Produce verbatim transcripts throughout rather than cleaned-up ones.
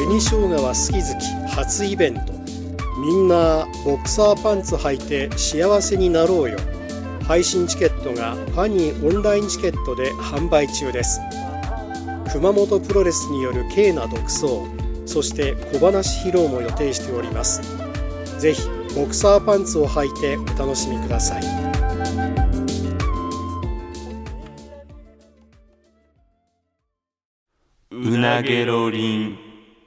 紅生姜は好き好き初イベント。みんなボクサーパンツ履いて幸せになろうよ。配信チケットがファニーオンラインチケットで販売中です。熊本プロレスによる軽な独走、そして小話披露も予定しております。ぜひボクサーパンツを履いてお楽しみください。 うなげろりん。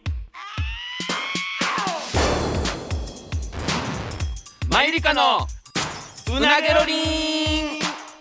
マユリカのうなげろりん。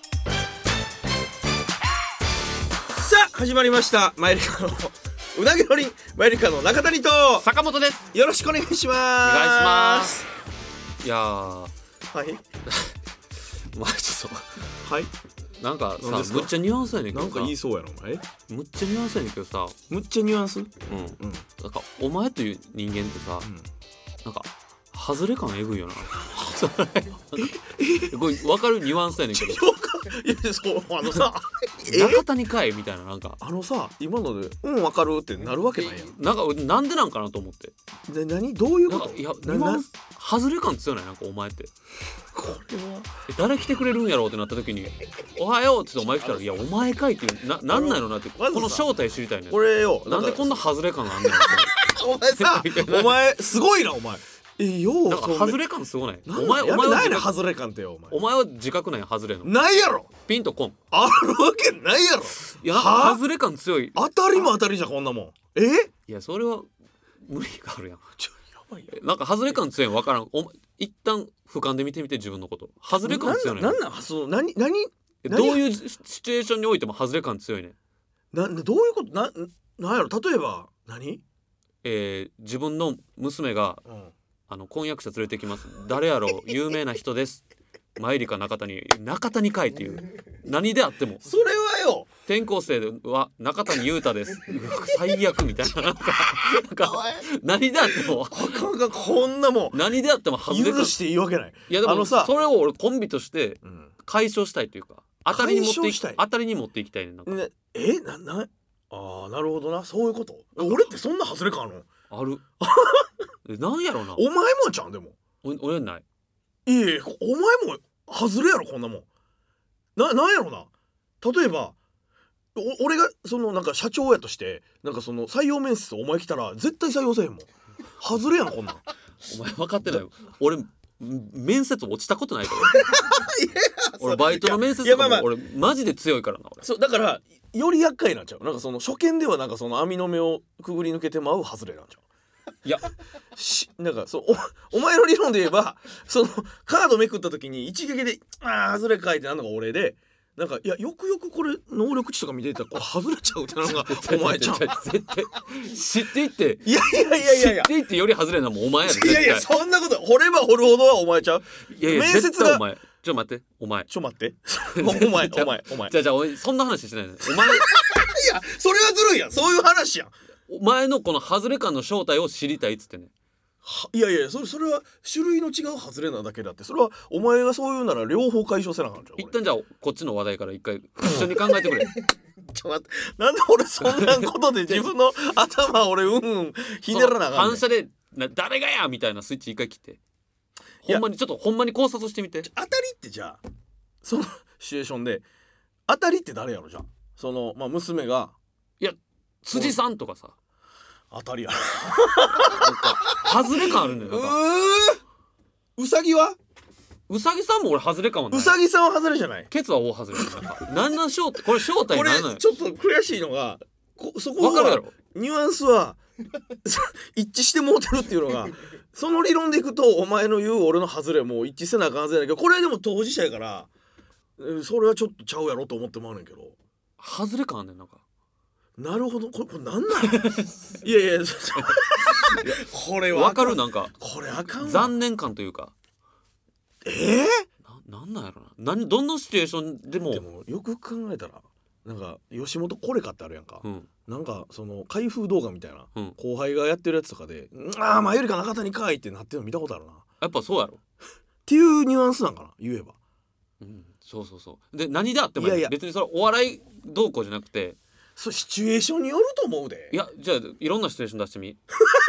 さあ始まりました、マユリカのうなげろりん。マユリカの中谷と坂本です。 よろしくお願いします。 お願いします。いやーはいまあちょっとはいなんかさ、 何ですかむっちゃニュアンスやねんけどさ、 なんか言いそうやろお前。 むっちゃニュアンスやねんけどさ、 むっちゃニュアンス。うんうんなんかお前という人間ってさ、 うんなんか外れ感えぐいよなそれこれ分かるニュアンスやねんけどいやそうあのさ中谷かいみたいな、なんかあのさ今のでうんわかるってなるわけないやん。 なんかなんでなんかなと思って、 で何どういうこと。 なんかいやななニュアンス外れ感強ない？なんかお前ってこれはえ誰来てくれるんやろうってなった時におはようって言ってお前来たらいやお前かいっていうななんないのなって、 まずさこの正体知りたいねん。 これよなんでこんな外れ感があんねんお前さお前すごいなお前。えようなんか外れ感すごない？ おお前お前ないは自覚ね外れ感ってよお前。 お前は自覚ない外れのないやろ。 ピンとこん。 あるわけないやろ。 いやなんか外れ感強い。 当たりも当たりじゃんこんなもん。えいやそれは無理があるやん。 ちょやばいよ。 なんか外れ感強いん分からん。お前一旦俯瞰で見てみて自分のこと。外れ感強いねん。 なんなんその何何どういうシチュエーションにおいても外れ感強いねん。 などういうことななんやろ。例えば何、 えー、自分の娘がうん、 あの婚約者連れてきます。誰やろう有名な人です。マユリカ中谷中谷会っていう何であってもそれはよ転校生は中谷優太です。うわ最悪みたいななんかなんか何であってもあかんかんこんなもん何であっても外れ感。 許していいわけない。 いやでもあのさそれを俺コンビとしてうん解消したいというか当たりに持っていき解消したい当たりに持っていきたいねんなんかね、えななあーなるほどなそういうこと。俺ってそんな外れ感あるの。 あるえなんやろなお前もじゃんでも。 お俺ないいやいやお前も外れやろこんなもん。ななんやろな。例えばお俺がそのなんか社長やとしてなんかその採用面接お前来たら絶対採用せえへんもん。外れやんこんなん。 お前分かってない俺面接落ちたことないから俺バイトの面接とかいやまあまあも俺マジで強いからな俺そうだからより厄介なんちゃう。なんかその初見ではなんかその網の目をくぐり抜けてまう外れなんちゃう。 いやしなんかそうおお前の理論で言えばそのカードめくった時に一撃であー外れかいってなるのが俺で、なんかいやよくよくこれ能力値とか見てたらこれ外れちゃうってなるのがお前ちゃん。 絶対知っていっていやいやいやいやいや知っていってより外れんのはもうお前やで絶対いやいやそんなこと掘れば掘るほどはお前ちゃう。 いやいや面接が絶対お前ちょっと待ってお前ちょ待ってお前お前お前じゃあじゃあ俺そんな話してないのお前いやそれはずるいやん。そういう話やん。 お前のこの外れ感の正体を知りたいっつってね。 いやいやそれそれは種類の違う外れなだけだって、それはお前がそう言うなら両方解消せなあかんじゃん。 一旦じゃあこっちの話題から一回一緒に考えてくれちょ待ってなんで俺そんなことで自分の頭俺うんうんひねらなあかんねん。 反射でな誰がやみたいなスイッチ一回切ってほんまにちょっとほんまに考察してみて。 当たりってじゃあそのシチュエーションで当たりって誰やろ。じゃあそのまあ娘がいや辻さんとかさ当たりやろ。 なんか外れ感あるんだよ。なんかうーうさぎはうさぎさんも俺外れ感はないうさぎさんは外れじゃない。 ケツは大外れなんかなんなん正体これ正体これなんなんよちょっと悔しいのがこそこはわかるやろニュアンスは一致してもうてるっていうのがその理論でいくとお前の言う俺の外れも一致せなあかんはずやねんけど、これでも当事者やからえーそれはちょっとちゃうやろと思ってまうねんけど。 外れ感あんねんなんかなるほどこれこれなんなんいやいやこれはわかるなんかこれあかんわ。 残念感というかえー、 ななんなんやろな何どんなシチュエーションでもでもよく考えたらなんか吉本これかってあるやんか、 うんなんかその開封動画みたいな、 うん後輩がやってるやつとかで「ああ前よりか中谷かい」ってなってるの見たことあるなっやっぱそうやろていうニュアンスなんかな言えば。 うんそうそうそうで何であってもいやいや別にそれお笑いどうこうじゃなくてそうシチュエーションによると思うで。 いやじゃあいろんなシチュエーション出してみ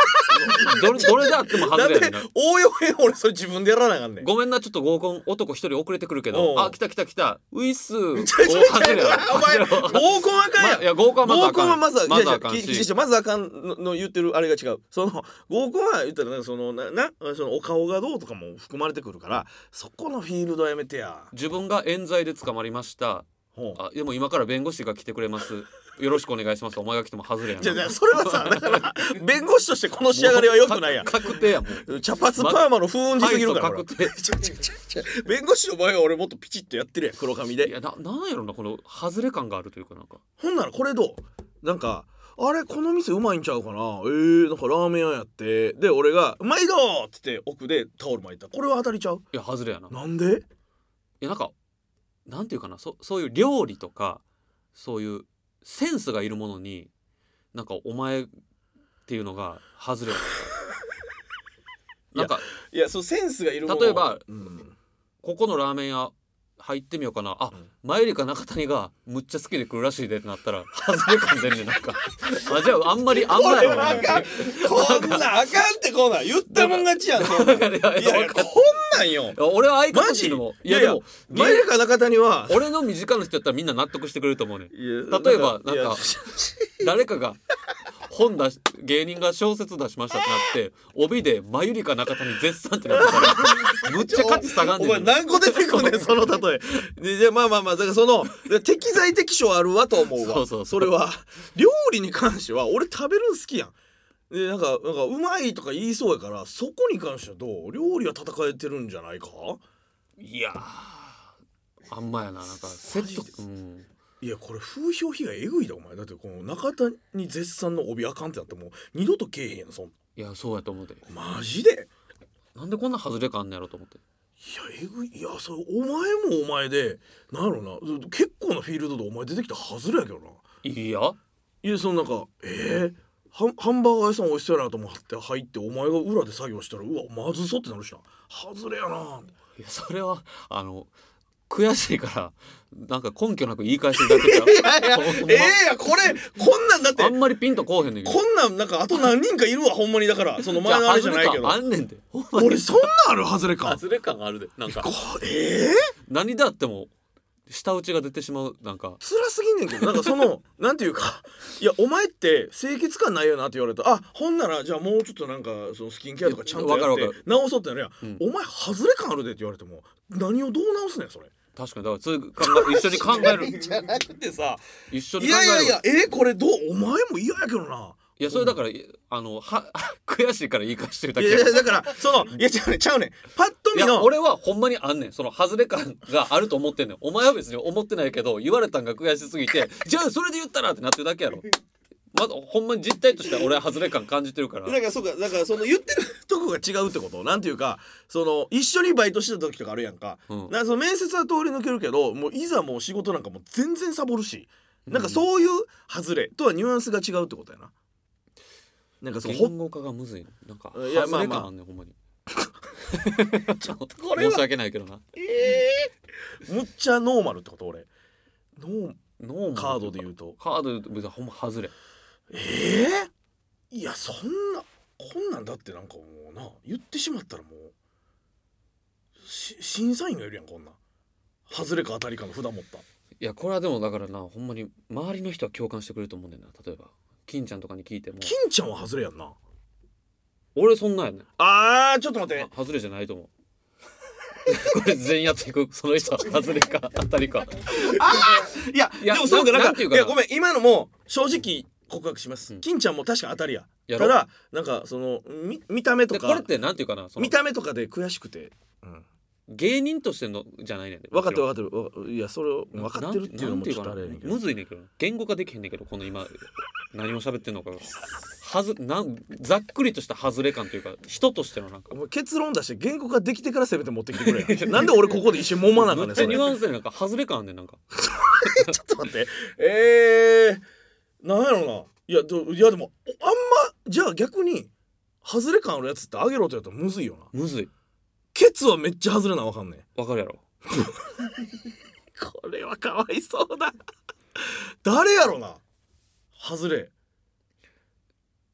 どれどれであっても外れやねんな。 応用編俺それ自分でやらなあかんねん。 ごめんな、ちょっと合コン男一人遅れてくるけど、 おうあ来た来た来たウィスおちょちょちょ外れやろお前合コンあかんやん、 まいや合コンはまずあ合コかんンはまずは、 まずあかんいやいやし、 きまずあかんのの言ってるあれが違う。その合コンは言ったらなんかそのななそのお顔がどうとかも含まれてくるから、そこのフィールドはやめてや。 自分が冤罪で捕まりました、 ほうあでも今から弁護士が来てくれます、よろしくお願いします、お前が来ても外れやな。 じゃじゃそれはさだから弁護士としてこの仕上がりは良くないやん。 確定やもん。 茶髪パーマの風雲児すぎるから、 はいそう確定。 ちょちょちょちょ弁護士の場合は俺もっとピチッとやってるやん、黒髪で。 いやななんやろな、この外れ感があるというか、なんかほんならこれどうなんかあれこの店うまいんちゃうかな、えー、なんかラーメン屋やってで俺がうまいどーって言って奥でタオル巻いた、これは当たりちゃう。 いや外れやな。いなんでやなんかなんていうかな、そそういう料理とかそういうセンスがいるものになんかお前っていうのが外れやな。なんかいやそうセンスがいるもの例えば、 うんここのラーメン屋入ってみようかな、あ、 うん前よりか中谷がむっちゃ好きで来るらしいでってなったら外れ感出んねんなんかあじゃああんまりあんこれまやろなはあかんこんなんあかんってこんなん言ったもん勝ちやんそんなんいいやいややいやこんなんよ俺は相方マジっていうのもいやいやでも前か中谷は俺の身近な人やったらみんな納得してくれると思うねん。 いや例えばなんいやか誰かが本出し芸人が小説出しましたってなって帯でマユリカ中谷絶賛ってなってたらむっちゃ価値下がんねん。 お前何個出てくんねんその例えででまあまあまあだからその適材適所あるわと思うわ。 そうそうそうそれは料理に関しては俺食べるの好きやん。でなんかなんかうまいとか言いそうやからそこに関してはどう料理は戦えてるんじゃないか。 いやーあんまやな、なんかセット、うんいやこれ風評被害えぐいだお前。だってこの中田に絶賛の帯あかんってなってもう二度とけえへんやんそんいやそうやと思うで、 マジで。 なんでこんな外れ感あんねやろと思って。 いやえぐい。いやそれお前もお前でなんやろな結構なフィールドでお前出てきたはずれやけどな。 いやいやそのなんかえー、ハンハンバーガー屋さん美味しそうやなと思って入ってお前が裏で作業したらうわまずそうってなるしな。はずれやな。 いやそれはあの悔しいからなんか根拠なく言い返してるだけじゃいやいやええやこれこんなんだってあんまりピンとこうへんねんけど。 こんなんなんかあと何人かいるわほんまに。だからその前のあれじゃないけどあんねんで。ほんまに俺そんなんあるはずれか。 外れ感あるで。なんかこええ何であっても舌打ちが出てしまうなんか。 辛すぎんねんけどなんかそのなんていうかいやお前って清潔感ないよなって言われたらあほんならじゃあもうちょっとなんかそのスキンケアとかちゃんとやってわかるわかる直そうってなるやん、 うんお前外れ感あるでって言われても何をどう直すねんそれ。 確かにだからそういう考え一緒に考えるじゃなくてさ一緒に考えるいやいやいやえー、これどうお前も嫌やけどな。 いやそれだからあのは悔しいから言い返してるだけいやいやだからそのいやちゃうねんちゃうねんパッといや見の俺はほんまにあんねん、その外れ感があると思ってんねん。お前は別に思ってないけど言われたんが悔しすぎてじゃあそれで言ったらってなってるだけやろ。まずほんまに実態としては俺は外れ感感じてるから。 だからそうかだからその言ってるとこが違うってことなんていうかその一緒にバイトしてた時とかあるやんか、 うんなんかその面接は通り抜けるけどもういざもう仕事なんかもう全然サボるし、なんかそういう外れとはニュアンスが違うってことやな。なんかそのほ言語化がむずいのなんかいや外れまあまあ感あんねんほんまにちょっとこれは申し訳ないけどな。 えー、むっちゃノーマルってこと俺ノーノーマルカードで言うとカードで言うとほんま外れ。 えー、いやそんなこんなんだってなんかもうな言ってしまったらもうし審査員がいるやんこんなん外れか当たりかの札持った。 いやこれはでもだからなほんまに周りの人は共感してくれると思うんだよな。例えば金ちゃんとかに聞いても金ちゃんは外れやんな。 俺そんなんやねん。 あーちょっと待ってあ外れじゃないと思うこれ全員やっていくその人は外れか当たりか。 いやいやでもそうかなんかななんていうかないやごめん今のも正直告白します、 うん金ちゃんも確か当たりややろただなんかそのみ見た目とかでこれってなんていうかなその見た目とかで悔しくて、うん、 芸人としてのじゃないねんで。 分かってるる分かってるわかいやそれを分かってるっていうのもちょっとあれやねんけどむずいねんけど言語化できへんねんけどこの今何を喋ってんのかがはずなんざっくりとした外れ感というか人としてのなんかお前結論出して原告ができてからせめて持ってきてくれやなんで俺ここで一緒に揉まなあかんねんそれめっちゃニュアンスでなんか外れ感あんねんなんか。 ちょっと待ってえー、なんやろないやどいやでもあんまじゃあ逆に外れ感あるやつってあげろとやったらむずいよな。 むずいケツはめっちゃ外れなわかんねわかるやろ。 これはかわいそうだ誰やろな外れ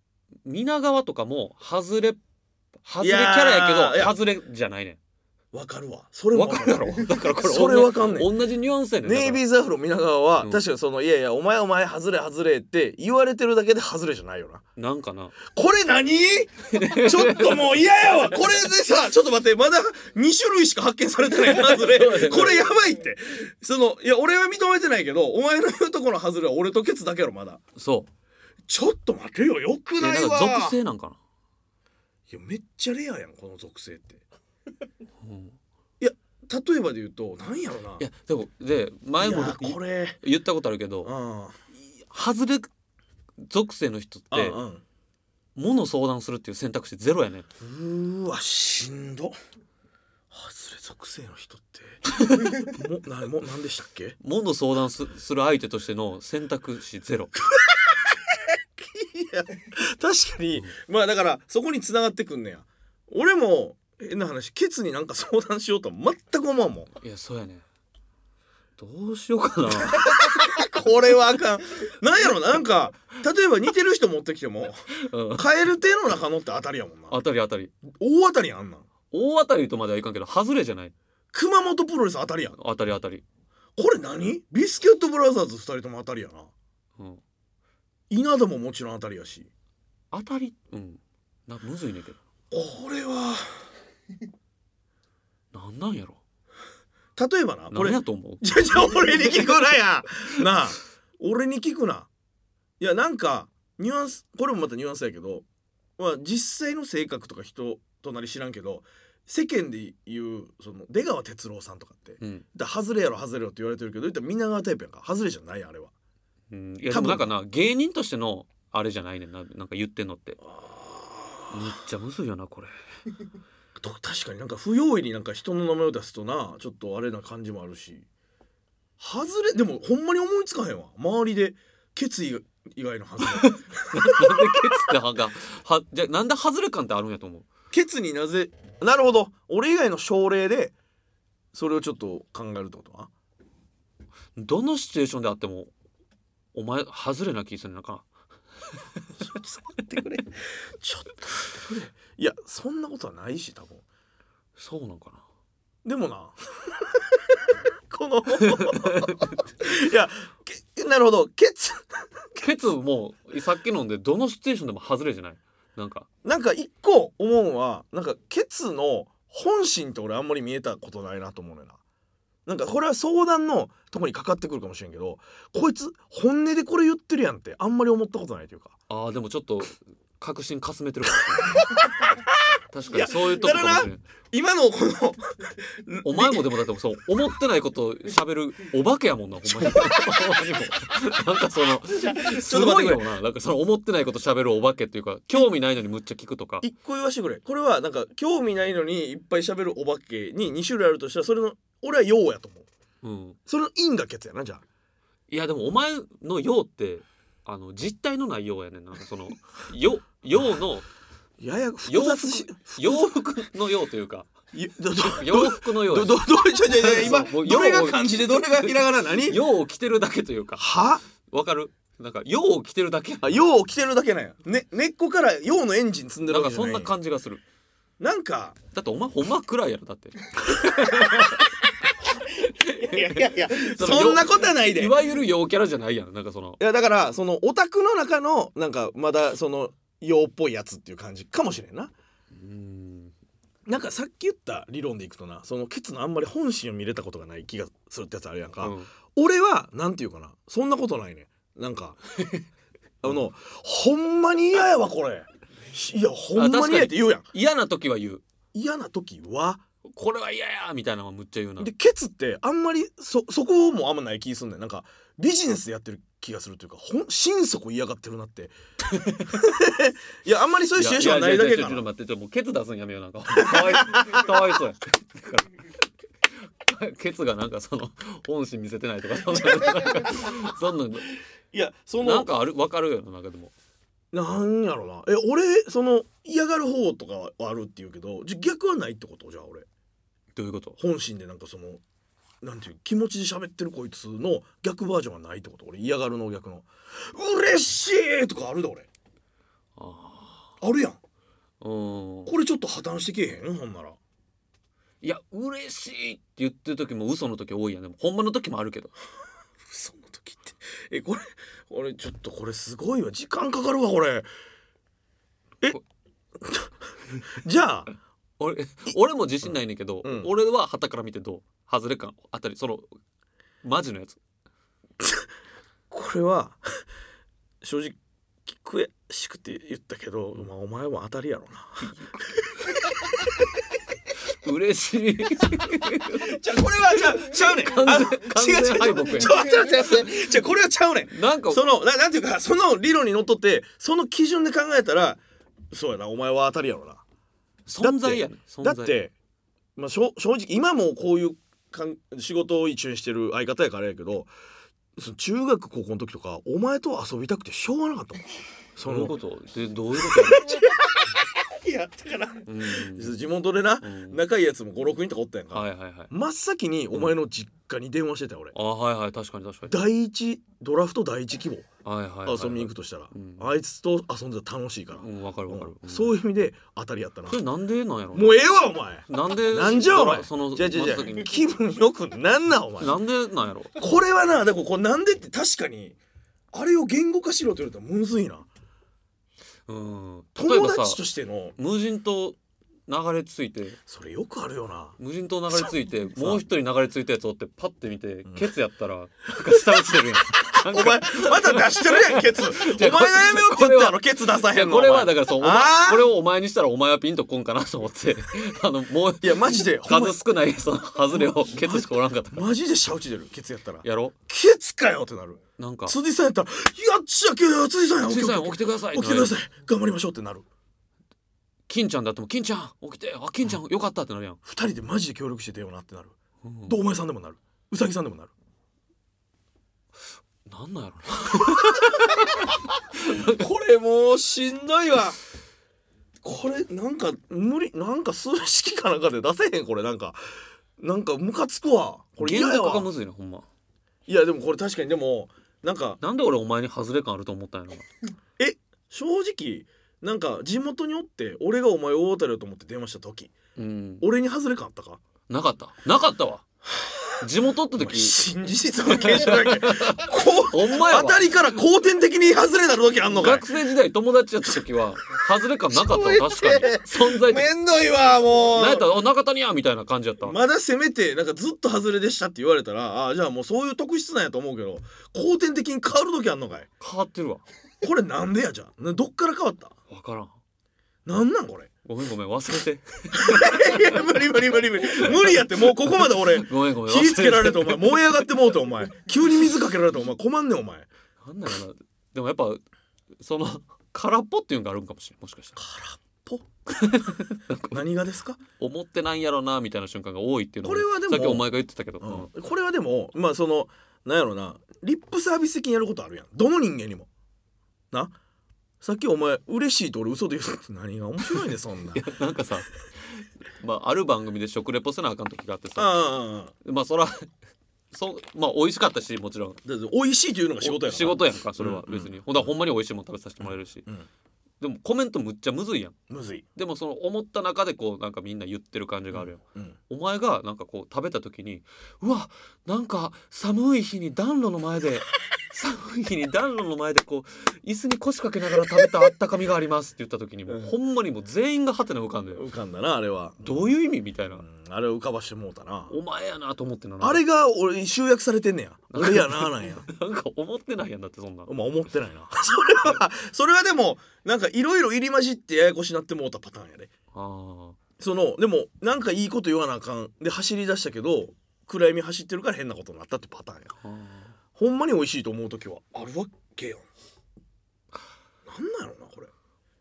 皆川とかも外れ外れキャラやけいやーど外れじゃないねん。 わかるわそれもわかるやろ。だからこれそれわかんねん同じニュアンスやねん。 ネイビーズアフロ皆川は、 うん確かにそのいやいやお前お前外れ外れって言われてるだけで外れじゃないよな。 なんかな。 これ何ちょっともう嫌やわこれでさちょっと待ってまだに種類しか発見されてない外れこれやばいってそのいや俺は認めてないけどお前の言うところ外れは俺とケツだけやろまだ。 そうちょっと待てよよくいやないわ。 なんか属性なんかな。 いやめっちゃレアやんこの属性って。 うん例えばで言うとなんやろないやでもで前もいやこれ言ったことあるけどあ外れ属性の人ってあうんうん物相談するっていう選択肢ゼロやねん。 うーわしんど。外れ属性の人ってもなもなんでしたっけ。 物相談すする相手としての選択肢ゼロ。 いや確かにまあだからそこに繋がってくんねや。俺も変な話ケツになんか相談しようとは全く思わんもん。 いやそうやねん。どうしようかな。 これはあかん。なんやろななんか例えば似てる人持ってきてもうん、 カエル手の中のって当たりやもんな。 当たり当たり。 大当たりやんあんなん。 大当たりとまではいかんけど外れじゃない。 熊本プロレス当たりやん。 当たり当たり。 これ何ビスケットブラザーズふたりとも当たりやな。 うん、 稲田ももちろん当たりやし。 当たりうんなむずいねんけど。 これはなんなんやろ。 例えばなこれ何やと思う。 じゃじゃ俺に聞くなやなあ俺に聞くな。いやなんかニュアンスこれもまたニュアンスやけど、まあ、実際の性格とか人となり知らんけど世間で言うその出川哲朗さんとかってうんだ外れやろ外れろって言われてるけど言ったら皆川タイプやんか。外れじゃないやんあれは。 うん、いやで多分もなんかな芸人としてのあれじゃないねんな。なんか言ってんのってめっちゃむずいよなこれ。 と確かになんか不用意になんか人の名前を出すとなちょっとあれな感じもあるし外れでもほんまに思いつかへんわ周りでケツ以外の外れなんでケツってはがはじゃあなんで外れ感ってあるんやと思う。 ケツになぜなるほど俺以外の症例でそれをちょっと考えるってことはどのシチュエーションであってもお前外れな気するのか。 ちょっと待ってくれちょっと待ってくれいやそんなことはないし多分そうなんかな。 でもなこのいやけなるほどケツケツもさっきのんでどのシチュエーションでも外れじゃない。なんかなんか一個思うのはなんかケツの本心って俺あんまり見えたことないなと思うのよな。なんかこれは相談のとこにかかってくるかもしれんけどこいつ本音でこれ言ってるやんってあんまり思ったことないというか。 あーでもちょっと確信かすめてるかもしれない確かにそういうとこかもしれない。 今のこのお前もでもだってそう思ってないこと喋るお化けやもんなほんまに。ほんまにもなんかそのすごいよな。なんかその思ってないこと喋るお化けっていうか興味ないのにむっちゃ聞くとか。 一個言わしてくれ。これはなんか興味ないのにいっぱい喋るお化けにに種類あるとしたらそれの俺は陽やと思う。 うん、 それの陰がケツやなじゃあ。 いやでもお前の陽ってあの実体のない陽やねんな。その陽陽のやや複洋雑し服洋服の陽というかいどど洋服の陽どどどどちょちょちょ今そうどれが漢字でどれがひらがな何陽を着てるだけというかはわかる。なんか陽を着てるだけあ陽を着てるだけなんや、ね、根っこから陽のエンジン積んでるわけじゃないなんかそんな感じがする。 なんかだってお前ほんま暗いやろだっていやいやいやそのそんなことはないで。 いわゆる陽キャラじゃないやん。なんかそのいやだからそのオタクの中のなんかまだその陽っぽいやつっていう感じかもしれんな。 うーんなんかさっき言った理論でいくとなそのケツのあんまり本心を見れたことがない気がするってやつあるやんか、 うん俺はなんていうかなそんなことないね。なんかあのほんまに嫌やわこれいやほんまに嫌やって言うやん。 嫌な時は言う。 嫌な時はこれは嫌やみたいなのはむっちゃ言うな。 でケツってあんまりそそこもあんまない気すんねん。なんかビジネスでやってる気がするというかほん心底嫌がってるなっていやあんまりそういうシチュエーションはないだけかちょっとな。 待ってちょっともうケツ出すんやめよう。なんかかわいかわいそうやだからケツがなんかその本心見せてないとかそんななんかそんなんいやそのなんかある分かるよな。なんかでもなんやろなえ俺その嫌がる方とかはあるって言うけどじゃ逆はないってことじゃあ俺どういうこと。 本心でなんかそのなんていう気持ちで喋ってるこいつの逆バージョンはないってこと俺嫌がるの逆の嬉しいとかあるで俺ああるやん。 うんこれちょっと破綻してけえへんほんなら。 いや嬉しいって言ってる時も嘘の時多いやん。でもほんまの時もあるけど。 嘘の時ってえこれ俺ちょっとこれすごいわ時間かかるわこれえじゃあ俺俺も自信ないねんけど、 うん俺は旗から見てどう外れ感あたりそのマジのやつ。 これは正直悔しくて言ったけど、まあ、お前は当たりやろな嬉しい。 じゃあこれはじゃあちゃうねん完全あの完全敗北やん違う違う違うちょ待って待って待ってじゃあこれはちゃうねんなんかそのななんていうかその理論にのっとってその基準で考えたらそうやなお前は当たりやろな存在やねん存在。 だって、まあ、しょ正直今もこういうかん仕事を一緒にしてる相方やからやけどその中学高校の時とかお前と遊びたくてしょうがなかったもんそのどういうことでどういうことやいやだからねんうん地元でな、 うん仲いいやつもごろくにんとかおったやんか、 はいはいはい。 真っ先にお前の実家に電話してたよ俺、 あはいはい確かに確かに。 第一ドラフト第一希望はいはいはいはい。 遊びに行くとしたら、 うんあいつと遊んでたら楽しいから、 うんわかるわかる。 うんそういう意味で当たりやったな。 それなんでなんやろ。 もうええわお前なんでなんじゃお前そのじゃじゃじゃ真っ先に気分よくなんなんお前なんでなんやろ。 これはなでもこれなんでって確かにあれを言語化しろと言われたらむずいなうん。例えば友達とさしての無人島流れ着いてそれよくあるよな無人島流れ着いてそうもう一人流れ着いたやつおってパッて見てんケツやったらなんか下落ちてるやん。なんかお前また出してるやんケツお前がやめようって言ったやろケツ出さいやへんのこれはお前だからそうお前あーこれをお前にしたらお前はピンとこんかなと思ってあのもういやマジでほんま数少ないその外れをケツしかおらんかったからマジでシャウチ出るケツやったらやろケツかよってなるなんか辻さんやったら「やっちゃけよ辻さんやついさん起起きてくださいきてください頑張りましょう」ってなる金ちゃんだっても金ちゃん起きてあ金ちゃんよかったってなるやん、 二人でマジで協力しててよなってなるうん堂前さんでもなるうさぎさんでもなるなんなんやろこれもうしんどいわこれなんか無理なんか数式かなんかで出せへんこれなんかなんかムカつくわこれ言嫌やわ語化がむずいねほんま。 いやでもこれ確かにでもなんかなんで俺お前に外れ感あると思ったんやろな。 え正直なんか地元におって俺がお前大当たりだと思って電話した時うん俺に外れ感あったかなかったなかったわ地元って時新事実の継承だけこうほんまやわ当たりから後天的に外れなる時あんのかい学生時代友達やった時は外れ感なかったわ確かに存在的めんどいわもうなんやったら「あ中谷や」みたいな感じやったわ。 まだせめてなんかずっと外れでしたって言われたらあじゃあもうそういう特質なんやと思うけど後天的に変わる時あんのかい変わってるわこれなんでやじゃあなどっから変わった分からんなんなんこれごめんごめん忘れていや無理無理無理無理無理やってもうここまで俺ごめんごめん忘れ火つけられてお前燃え上がってもうてお前急に水かけられてお前困んねんお前なんだろうなでもやっぱその空っぽっていうのがあるんかもしれんもしかしたらぽ何がですか、 思ってないんやろなみたいな瞬間が多いっていうのをこれはでもさっきお前が言ってたけど、うんうん、これはでもまあそのなんやろなリップサービス的にやることあるやんどの人間にもなさっきお前嬉しいと俺嘘で言うって何が面白いねそんないやなんかさまあある番組で食レポせなあかん時があってさああまあそらそまあ美味しかったしもちろんだって美味しいというのが仕事やから仕事やんかそれはうん別に、ほんだらほんまに美味しいもん食べさせてもらえるし、 うんでもコメントむっちゃむずいやん。 むずい、 でもその思った中でこうなんかみんな言ってる感じがあるやん、 うん、 お前がなんかこう食べた時にうわなんか寒い日に暖炉の前で寒い日に暖炉の前でこう椅子に腰掛けながら食べたあったかみがありますって言った時にもう、 うんほんまにもう全員がハテナ浮かんだよ。 浮かんだなあれはどういう意味みたいな、 うんあれを浮かばしてもうたなお前やなと思ってんな。 あれが俺集約されてんねや俺やななんやなんか思ってないやんだってそんな。 まあ思ってないなそれはそれはでもなんかいろいろ入り混じってややこしなってもうたパターンやであそのでもなんかいいこと言わなあかんで走り出したけど暗闇走ってるから変なことになったってパターンやーあほんまに美味しいと思う時はあるわけやんなんなんやろなこれ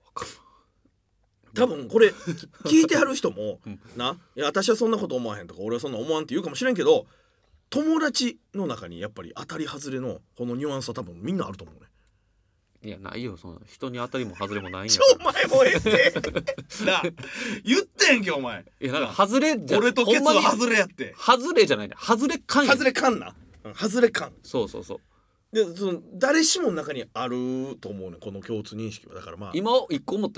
多分これ聞いてはる人もうんないや私はそんなこと思わへんとか俺はそんな思わんって言うかもしれんけど友達の中にやっぱり当たり外れのこのニュアンスは多分みんなあると思うねいやないよそんな人に当たりも外れもないんやちょかお前もうええってな言ってんけお前ら。いやなんか外れじゃ俺とケツほんまには外れやって外れじゃないね外れ感や外れ感な、うん、外れ感そうそうそうでその誰しもの中にあると思うねこの共通認識はだからまあ今一個思った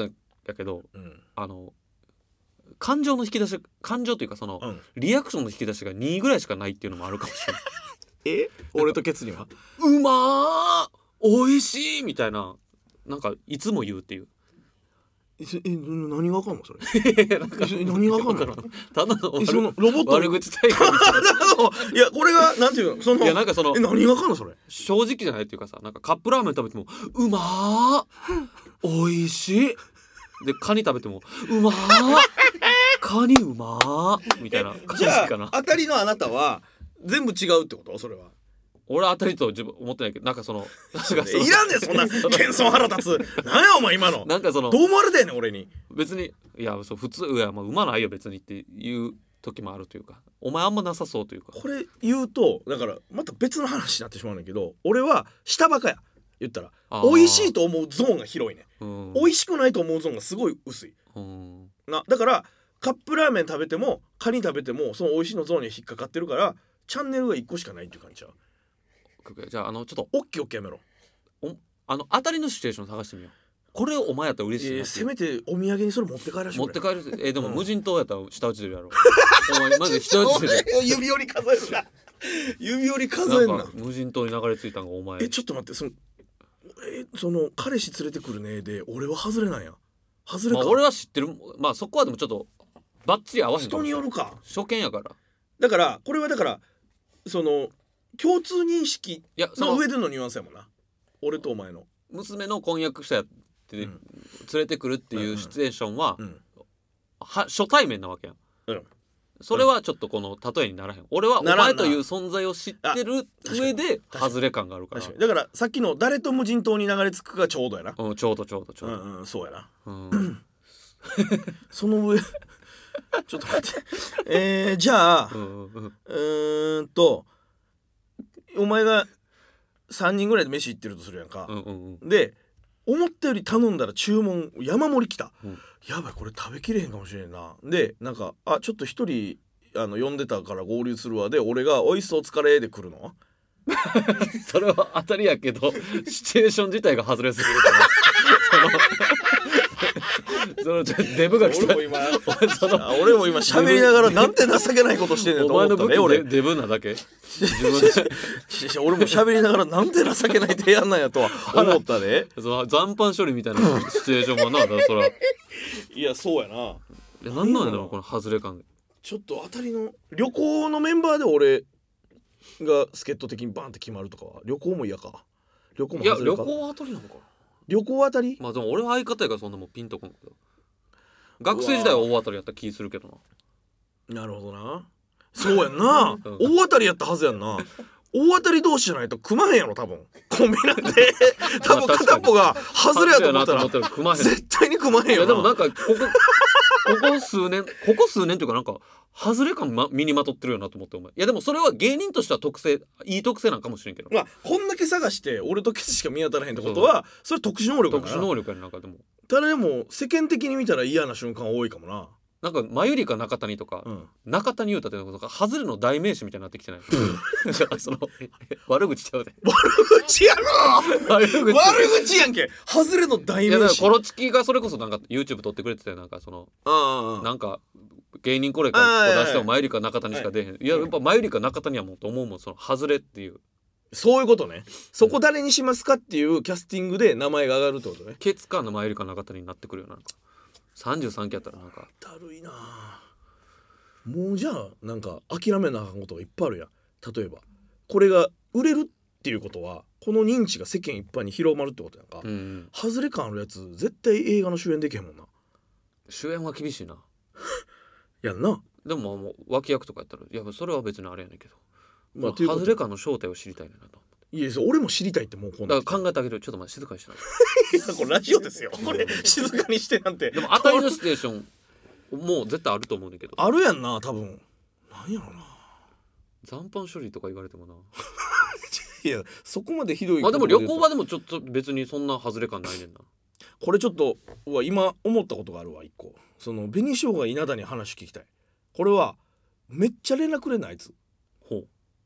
やけど、 うんあの感情の引き出し感情というかその、 うん、 リアクションの引き出しがにいぐらいしかないっていうのもあるかもしれないえ俺とケツにはうまーおいしいみたいななんかいつも言うっていうええ何がわかんのそれなんかえ何がわかんのただのえそのロボット悪口大会みたいないやこれがなんていうのそのいやなんかそのえ何がわかんのそれ正直じゃないっていうかさなんかカップラーメン食べてもうまーおいしいでカニ食べてもうまーカニうまーみたいな感じじゃかなあ当たりのあなたは全部違うってことそれは俺は当たりと自分思ってないけどなんかそのなんかそのいらんねんそんな謙遜腹立つなんやお前今のなんかそのどう思われてんねん俺に別にいやそう普通いやまあうまないよ別にっていう時もあるというかお前あんまなさそうというかこれ言うとだからまた別の話になってしまうんだけど俺は下バカや言ったらあー美味しいと思うゾーンが広いねうん美味しくないと思うゾーンがすごい薄いうんなだからカップラーメン食べてもカニ食べてもその美味しいのゾーンに引っかかってるからチャンネルがいっこしかないっていう感じちゃうじゃああのちょっとオッケーオッケーやめろあの当たりのシチュエーション探してみようこれお前やったら嬉しいえー、 なってせめてお土産にそれ持って帰らして持って帰るえーでもうん無人島やったら下打ち出るやろお前マジで下打ち出る指折り数えるな指折り数えんななんか無人島に流れ着いたんがお前えちょっと待ってそのえその彼氏連れてくるねで俺は外れなんや外れか、 まあ俺は知ってるまあそこはでもちょっとバッチリ合わへんか人もしれんによるか初見やからだからこれはだからその共通認識いやそのの上でのニュアンスやもんな俺とお前の娘の婚約者やって連うんれてくるっていうシチュエーションは,、 うんは初対面なわけやん、 うんそれはちょっとこの例えにならへん俺はおならんな前という存在を知ってる上で確かに外れ感があるから確かにだからさっきの誰と無人島に流れ着くかちょうどやなうん、ちょうどちょうどちょううど、 んうんそうやなうんその上ちょっと待ってえー、じゃあうんうんうんうーんとお前がさんにんぐらいで飯行ってるとするやんか、 うんうんうんで思ったより頼んだら注文山盛り来た、 うんやばいこれ食べきれへんかもしれんなでなんかあちょっと一人あの呼んでたから合流するわで俺がおいしそうお疲れで来るのそれは当たりやけどシチュエーション自体が外れすぎるからそのそのデブが来た俺も今そのあ俺も今喋りながらなんて情けないことしてんねんとお前思ったね俺の武器デデブなだけ自分でしし俺も喋りながらなんて情けない提案なんやとは思ったねその残飯処理みたいなシチュエーションもなだからそらいいやそうやなやなんなんやろこの外れ感ちょっと当たりの旅行のメンバーで俺が助っ人的にバンって決まるとかは旅行も嫌か旅行もいや外れか旅行は当たりなのかな旅行あたりまあでも俺は相方やからそんなもんピンとこんけど学生時代は大当たりやった気するけどななるほどなそうやんな、 うん大当たりやったはずやんな大当たり同士じゃないと組まへんやろ多分コンビなんて多分片っぽが外れやと思ったら外れやなと思ったら組まへん絶対に組まへんいよなやでもなんかここここ数年ここ数年というかなんか外れ感、ま、身にまとってるよなと思ってお前いやでもそれは芸人としては特性いい特性なんかもしれんけどまあこんだけ探して俺とケツしか見当たらへんってことはそれ特殊能力だから特殊能力やねなんかでもただでも世間的に見たら嫌な瞬間多いかもななんかマユリカ中谷とか、 うん中谷優太っていうのが外れの代名詞みたいになってきてないじゃあその悪口ちゃうで悪口やろ悪口悪口やんけ外れの代いやだから名詞コロチキがそれこそなんか YouTube 撮ってくれてたよなんかそのああなんか芸人これから出してもマユリカ中谷しか出へん、いややっぱマユリカ中谷やもんと思うもんその外れっていうそういうことねそこ誰にしますかっていうキャスティングで名前が上がるってことねケツカのマユリカ中谷になってくるよなんかさんじゅうさんきやったらなんかだるいなもうじゃあなんか諦めなあかんことがいっぱいあるやん例えばこれが売れるっていうことはこの認知が世間一般に広まるってことやんか、 うん、うん、 外れ感あるやつ絶対映画の主演できへんもんな主演は厳しいなやんなでももう脇役とかやったらいやそれは別にあれやねんけど、 まあということ外れ感の正体を知りたいねんなといや俺も知りたいってもうこうなだってから考えてあげるちょっと待って静かにしてないやこれラジオですよこれ静かにしてなんてでも当たりのシチュエーションもう絶対あると思うねんだけどあるやんな多分なんやろな残飯処理とか言われてもないやそこまでひどいまあでも旅行は場でもちょっと別にそんな外れ感ないねんなこれちょっとうわ今思ったことがあるわ一個その紅しょうが稲田に話聞きたいこれはめっちゃ連絡くれないあいつほう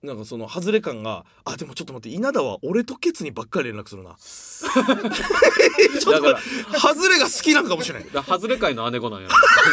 なんかその外れ感があでもちょっと待って稲田は俺とケツにばっかり連絡するなちょっと待って外れが好きなんかもしれないだ外れ界の姉子なんや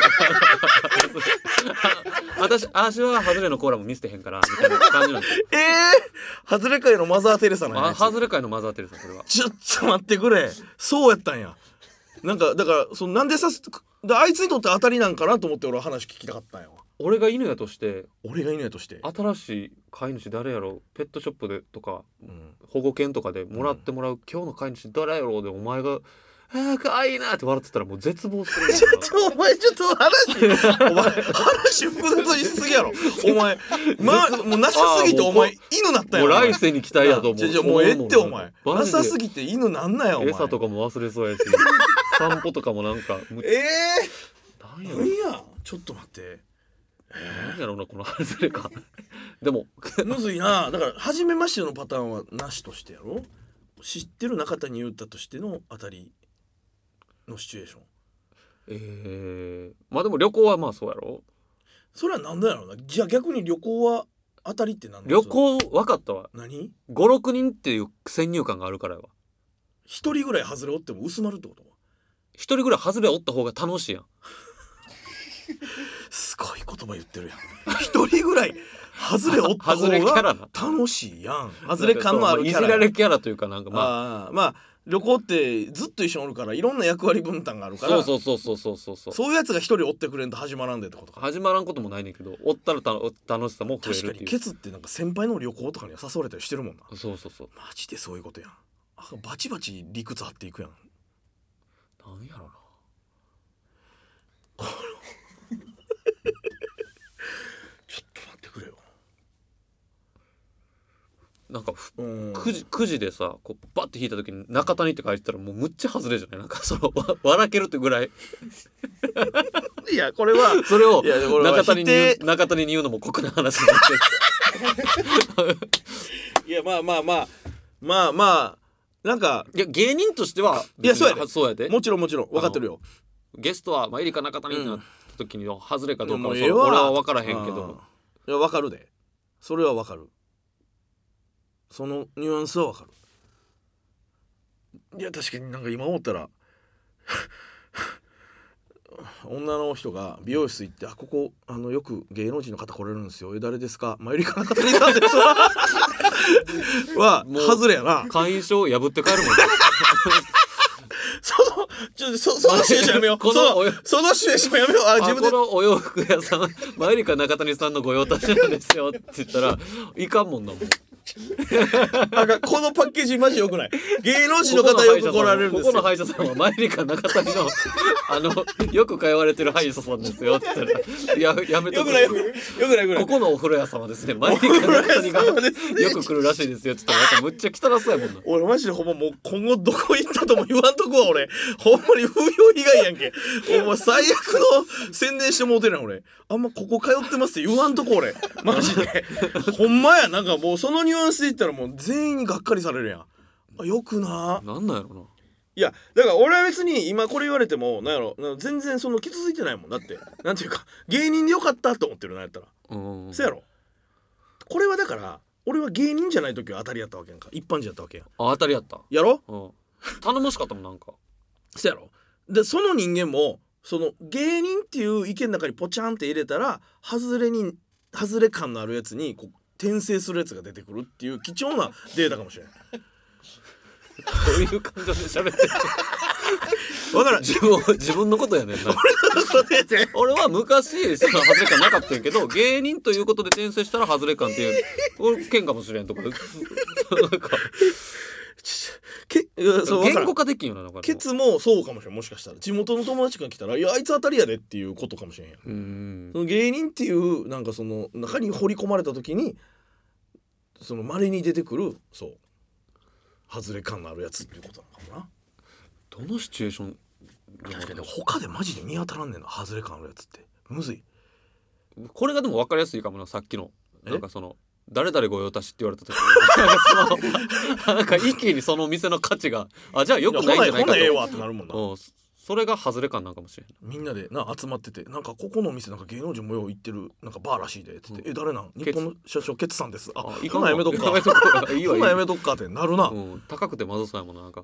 私私は外れのコーラも見せてへんからみたいな感じなんですよえー、外れ界のマザー・テレサなんやあ外れ界のマザーテレサそれはちょっと待ってくれそうやったんやなんかだからそのなんでさすあいつにとって当たりなんかなと思って俺は話聞きたかったんやわ俺が犬やとして俺が犬やとして新しい飼い主誰やろペットショップでとか、 うん、 保護犬とかでもらってもらう、うん、今日の飼い主誰やろうでお前があーかわいいなって笑ってたらもう絶望するちょっとお前ちょっと話お前話複雑にしすぎやろお前まあもうなさすぎてお前犬なったやろもう来世に期待やと思うじゃじゃもうええってお前なさすぎて犬なんなやお前餌とかも忘れそうやし散歩とかもなんかええー、 何ややちょっと待って何やろうなこの外れかでもむずいなだから初めましてのパターンはなしとしてやろ知ってる中田に言ったとしての当たりのシチュエーションえー、まあでも旅行はまあそうやろそれはなんだやろうなじゃあ逆に旅行は当たりってなんだ旅行分かったわ何ごろく 人っていう先入観があるからやわ一人ぐらい外れおっても薄まるってこと一人ぐらい外れおった方が楽しいやんすごい言葉言ってるやん一人ぐらい外れおった方が楽しいやん外れ感のあるキャラいじられキャラというかなんかまああまあ旅行ってずっと一緒におるからいろんな役割分担があるからそうそうそうそうそうそうそういうやつが一人おってくれんと始まらんでってことか始まらんこともないねんけどおったらた楽しさも増えるっていう確かにケツってなんか先輩の旅行とかには誘われたりしてるもんなそうそうそうマジでそういうことやんあバチバチ理屈張っていくやんなんやろなちょっと待ってくれよなんかくじ, くじでさこうバッて引いた時に中谷って書いてたらもうむっちゃ外れじゃないなんかその笑けるってぐらいいやこれはそれを中谷に言う中谷に言うのも酷な話になっていやまあまあまあまあまあなんかいや芸人としてはいやそうやでそうやでもちろんもちろん分かってるよゲストはまあエリカ中谷ってなった時に外れかどうかはうん、 俺は分からへんけどいや分かるでそれは分かるそのニュアンスは分かるいや確かになんか今思ったら女の人が美容室行ってあここあのよく芸能人の方来れるんですよえ誰ですかマユリカ中谷さんですわは外れやな会員証破って帰るもんねそのちょそそのシチュエーションやめようこのそのそのシチュエーションやめようあ自分でこのお洋服屋さんマユリカ中谷さんの御用達なんですよって言ったらいかんもんなもんなんかこのパッケージマジ良くない芸能人の方よく来られるんですよここの歯医者さんはマユリカ中谷のあのよく通われてる歯医者さんですよって言ったらや, やめとくよくないよくないよくないよくないここのお風呂屋さんはですねマユリカ中谷がよく来るらしいですよって言ったらむっちゃ汚そうやもんな俺マジでほんまもう今後どこ行ったとも言わんとこは俺ほんまに風評被害やんけお前最悪の宣伝してもうてるやん俺あんまここ通ってますって言わんとこ俺マジでほんまやなんかもうそのニュアンスで言ったらもう全員にがっかりされるやんあよくななんなんやろないやだから俺は別に今これ言われてもなんやろな全然その傷ついてないもんだってなんていうか芸人でよかったと思ってるなんやったらうんそうやろこれはだから俺は芸人じゃない時は当たりやったわけやんか一般人やったわけやんあ当たりやったやろ、 うん、頼もしかったもんなんかそうやろでその人間もその芸人っていう意見の中にポチャンって入れたら外れに外れ感のあるやつにこう転生するやつが出てくるっていう貴重なデータかもしれないどういう感情で喋ってるわからん自分自分のことやねんな俺は昔その外れ感なかったんやけど芸人ということで転生したら外れ感っていう俺剣かもしれんとかなんかけそう言語化できんよなだからケツもそうかもしれんもしかしたら地元の友達が来たらいやあいつ当たりやでっていうことかもしれんやんうんその芸人っていうなんかその中に掘り込まれた時にその稀に出てくるそう外れ感のあるやつっていうことなのかもなどのシチュエーション確かに他でマジで見当たらんねんな外れ感あるやつってむずいこれがでも分かりやすいかもなさっきのえなんかその誰々御用達って言われた時になんかそのなんか一気にその店の価値があじゃあよくないんじゃないかとほなええわってなるもんなうんそれが外れ感なんかもしれん。 みんなでな集まってて、なんかここのお店なんか芸能人もよう行ってるなんかバーらしいでって言って、うん、え誰なん日本の社長ケツさんです。ああいいほなやめとくかやめとくかいいわほなやめとくかってなるな、 うん、高くてまずそうやもんななんか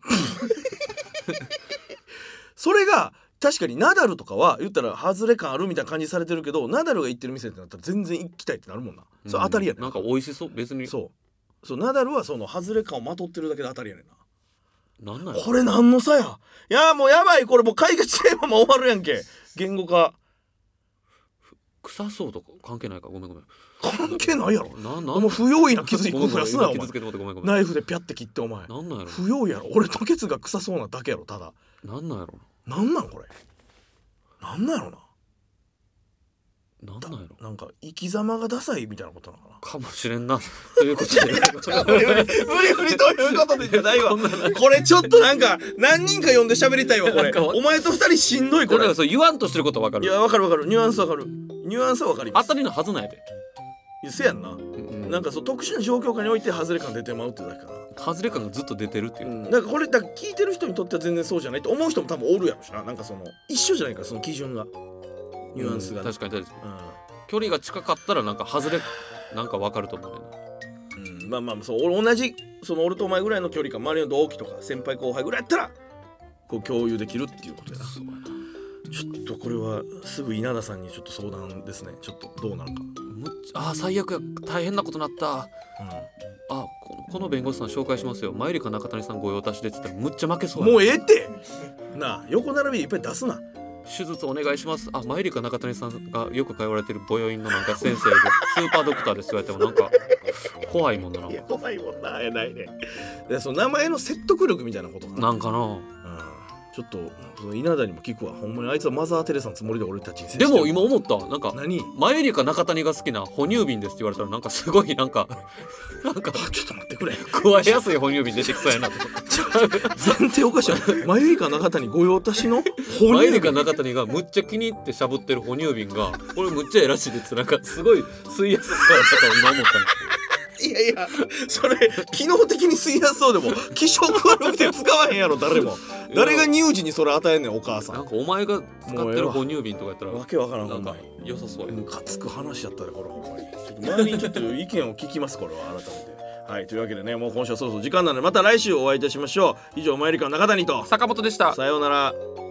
それが確かにナダルとかは言ったら外れ感あるみたいな感じされてるけど、ナダルが行ってる店ってなったら全然行きたいってなるもんな、うん、それ当たりやねん。 なんか美味しそう別に。 そうそうナダルはその外れ感をまとってるだけで当たりやねんな。 なんなんこれなんの差や。いやもうやばい、これもう解決テーマも終わるやんけ。言語化臭そうとか関係ないか。ごめんごめん関係ないやろ。 ななもう不用意な傷一個増やすなよお前。 傷つけてもらってごめんごめん。 ナイフでピャって切ってお前なんなんやろ。 不用意やろ。俺とケツが臭そうなだけやろ。ただなんなんやろ。 なんなんこれなんなんやろな。 なんなんやろ。 なんか生き様がダサいみたいなことなのかな。 かもしれんなということで無理無理無理無理ということでじゃないわこれちょっとなんか何人か呼んで喋りたいわこれお前と二人しんどいこれ。 これそう言わんとしてることわかる。 いやわかるわかるニュアンスわかるニュアンスはわかります。 当たりのはずなんやで。 いやせやんな、うん、なんかそう特殊な状況下において外れ感出てまうってだけかな。 外れ感がずっと出てるっていう、うん、 なんかこれだから聞いてる人にとっては全然そうじゃないと思う人も多分おるやろしな。なんかその一緒じゃないからその基準がニュアンスが、ねうん、確かに確かに、 うん、 距離が近かったらなんか外れなんか分かると思うねんな、 うん、まあまあそう俺同じその俺とお前ぐらいの距離感周りの同期とか先輩後輩ぐらいやったらこう共有できるっていうことやな。 そうやな。 ちょっとこれはすぐ稲田さんにちょっと相談ですね。ちょっとどうなるか。 むっあー最悪や大変なことなった、うん、あこのこの弁護士さん紹介しますよマユリカ中谷さんご用達でって言ったらむっちゃ負けそうや。 もうええってなあ横並びいっぱい出すな。 手術お願いします。あマユリカ中谷さんがよく通われてる母幼院のなんか先生でスーパードクターですって言われてもなんか怖いもんだな。 いや怖いもんな。えないね。でその名前の説得力みたいなことかな。 なんかな、 うんちょっとその稲田にも聞くわ。ほんまにあいつはマザー・テレサのつもりで俺たちに接してる。 でも今思ったなんか何マユリカ中谷が好きな哺乳瓶ですって言われたらなんかすごいなんかなんかちょっと待ってくれ加えやすい哺乳瓶出てきそうやなと前提おかしい。マユリカ中谷御用達の哺乳瓶。 マユリカ中谷がむっちゃ気に入ってしゃぶってる哺乳瓶がこれむっちゃえらしいですなんかすごい吸いやすそうやなと今思ったの。 いやいやそれ機能的に吸いやすそうでも気色悪くて使わへんやろ誰も。誰が乳児にそれ与えんねんお母さん。 なんかお前が使ってる哺乳瓶とかやったらわけわからん。 なんか良さそうや。 ムカつく話やったでこれほんまに。ちょっと周りにちょっと意見を聞きますこれは改めて。はいというわけでねもう今週はそろそろ時間なのでまた来週お会いいたしましょう。以上マユリカの中谷と坂本でした。 さようなら。